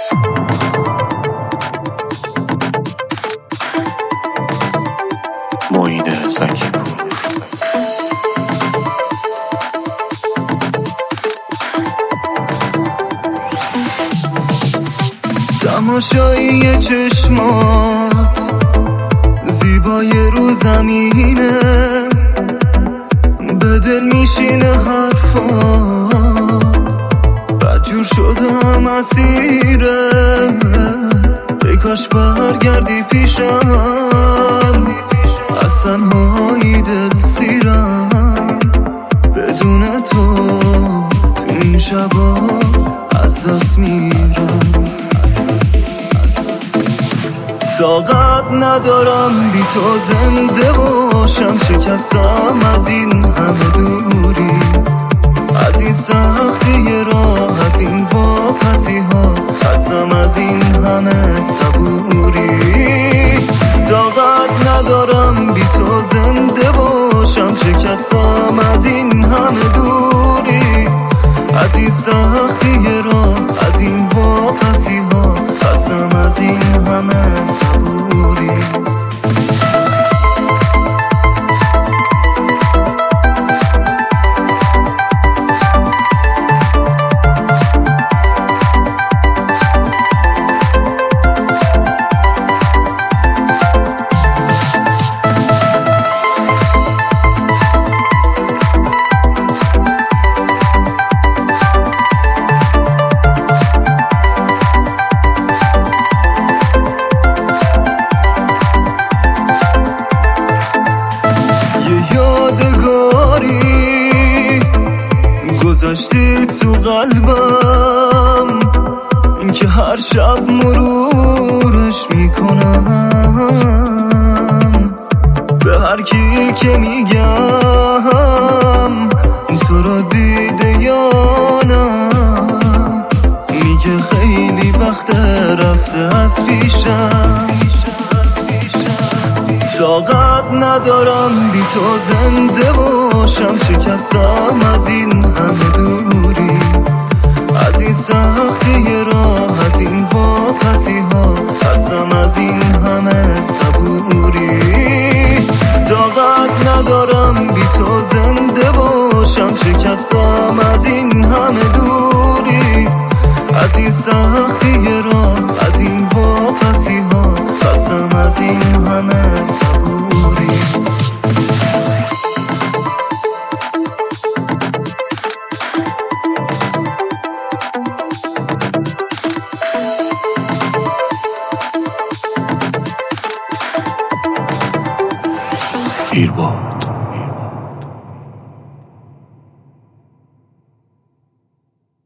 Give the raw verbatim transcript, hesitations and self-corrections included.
معین زکی‌پور. تماشایی چشمات زیبای رو زمینه، به دل میشینه حرفات، بدجور شدم اسیره. ای کاش برگردی پیشم، از تنهایی دل سیرم. بدون تو تو این شبا از دست میرم. طاقت ندارم بی تو زنده باشم، شکستم از این همه دوری، از این سختی راه، از این واپسی ها، خستم از این همه صبوری. طاقت ندارم بی تو زنده باشم، شکستم از این همه دوری، از این سختی راه، از این واپسی ها، خستم از این همه صبوری. گذاشتی تو قلبم که هر شب مرورش میکنم، به هر کی که میگم تو رو دیده یا نه، میگه خیلی وقت رفته از پیشم. طاقت ندارم بی تو زنده باشم، شکستم از این همه دوری، از این سختی راه، از این واپسی ها، خستم از این همه صبوری. طاقت ندارم بی تو زنده باشم، شکستم از این همه دوری، از این سختی راه، از این واپسی ها، خستم از این همه صبوری. ایرباد.